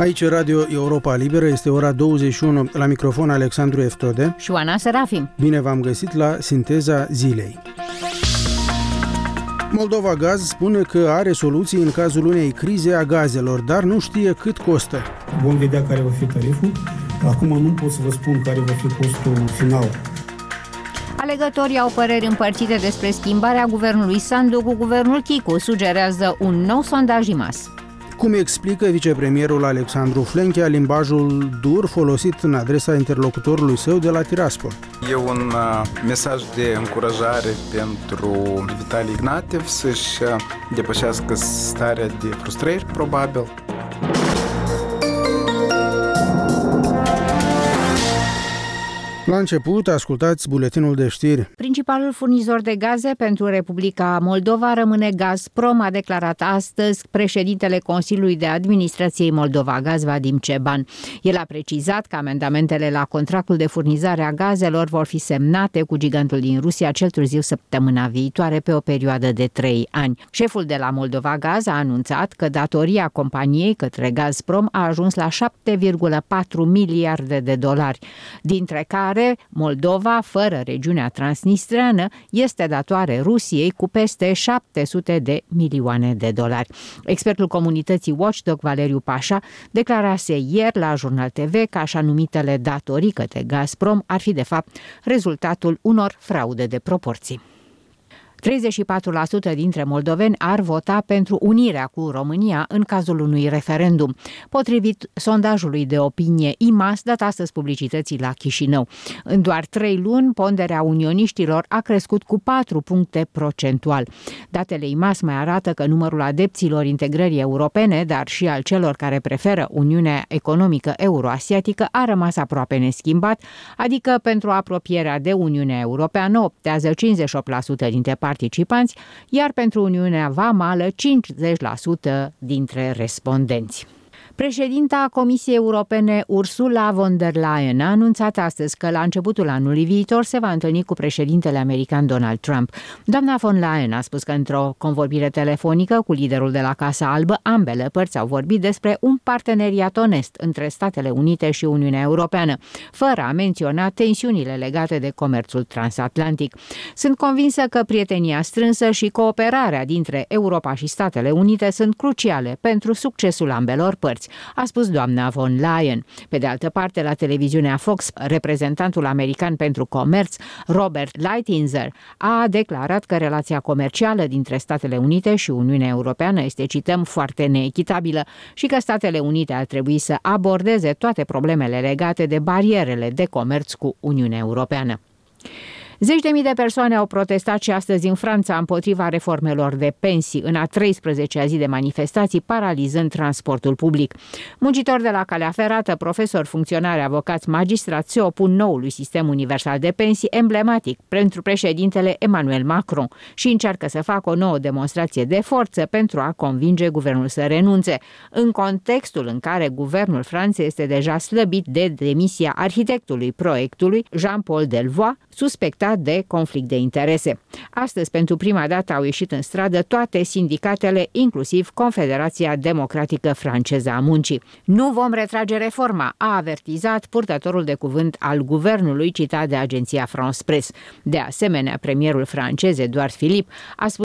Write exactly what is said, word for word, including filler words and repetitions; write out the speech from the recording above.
Aici Radio Europa Liberă, este ora douăzeci și unu, la microfon Alexandru Eftode și Oana Serafim. Bine v-am găsit la Sinteza Zilei. Moldova Gaz spune că are soluții în cazul unei crize a gazelor, dar nu știe cât costă. Vom vedea care va fi tariful. Acum nu pot să vă spun care va fi costul final. Alegătorii au păreri împărțite despre schimbarea guvernului Sandu cu guvernul Chicu, sugerează un nou sondaj I M A S. Cum explică vicepremierul Alexandru Flenchea limbajul dur folosit în adresa interlocutorului său de la Tiraspol? E un uh, mesaj de încurajare pentru Vitali Ignatiev să-și depășească starea de frustrări, probabil. La început, ascultați buletinul de știri. Principalul furnizor de gaze pentru Republica Moldova rămâne Gazprom, a declarat astăzi președintele Consiliului de Administrație Moldova Gaz, Vadim Ceban. El a precizat că amendamentele la contractul de furnizare a gazelor vor fi semnate cu gigantul din Rusia cel târziu săptămâna viitoare pe o perioadă de trei ani. Șeful de la Moldova Gaz a anunțat că datoria companiei către Gazprom a ajuns la șapte virgulă patru miliarde de dolari, dintre care Moldova, fără regiunea transnistreană, este datoare Rusiei cu peste șapte sute de milioane de dolari. Expertul comunității Watchdog, Valeriu Pașa, declarase ieri la Jurnal T V că așa numitele datorii către Gazprom ar fi de fapt rezultatul unor fraude de proporții. treizeci și patru la sută dintre moldoveni ar vota pentru unirea cu România în cazul unui referendum, potrivit sondajului de opinie I M A S dat astăzi publicității la Chișinău. În doar trei luni, ponderea unioniștilor a crescut cu patru puncte procentual. Datele I M A S mai arată că numărul adepților integrării europene, dar și al celor care preferă Uniunea Economică Euroasiatică, a rămas aproape neschimbat, adică pentru apropierea de Uniunea Europeană optează cincizeci și opt la sută dintre participanți, iar pentru Uniunea Vamală cincizeci la sută dintre respondenți. Președinta Comisiei Europene Ursula von der Leyen a anunțat astăzi că la începutul anului viitor se va întâlni cu președintele american Donald Trump. Doamna von Leyen a spus că într-o convorbire telefonică cu liderul de la Casa Albă, ambele părți au vorbit despre un parteneriat onest între Statele Unite și Uniunea Europeană, fără a menționa tensiunile legate de comerțul transatlantic. Sunt convinsă că prietenia strânsă și cooperarea dintre Europa și Statele Unite sunt cruciale pentru succesul ambelor părți, a spus doamna von Leyen. Pe de altă parte, la televiziunea Fox, reprezentantul american pentru comerț, Robert Lighthizer, a declarat că relația comercială dintre Statele Unite și Uniunea Europeană este, cităm, foarte neechitabilă și că Statele Unite ar trebui să abordeze toate problemele legate de barierele de comerț cu Uniunea Europeană. Zeci de mii de persoane au protestat și astăzi în Franța împotriva reformelor de pensii, în a treisprezecea zi de manifestații, paralizând transportul public. Muncitori de la calea ferată, profesori, funcționari, avocați, magistrați se opun noului sistem universal de pensii, emblematic pentru președintele Emmanuel Macron, și încearcă să facă o nouă demonstrație de forță pentru a convinge guvernul să renunțe, în contextul în care guvernul Franței este deja slăbit de demisia arhitectului proiectului, Jean-Paul Delevoye, suspectat de conflict de interese. Astăzi, pentru prima dată, au ieșit în stradă toate sindicatele, inclusiv Confederația Democratică Franceză a Muncii. Nu vom retrage reforma, a avertizat purtătorul de cuvânt al guvernului, citat de agenția France Press. De asemenea, premierul francez Edouard Philippe a spus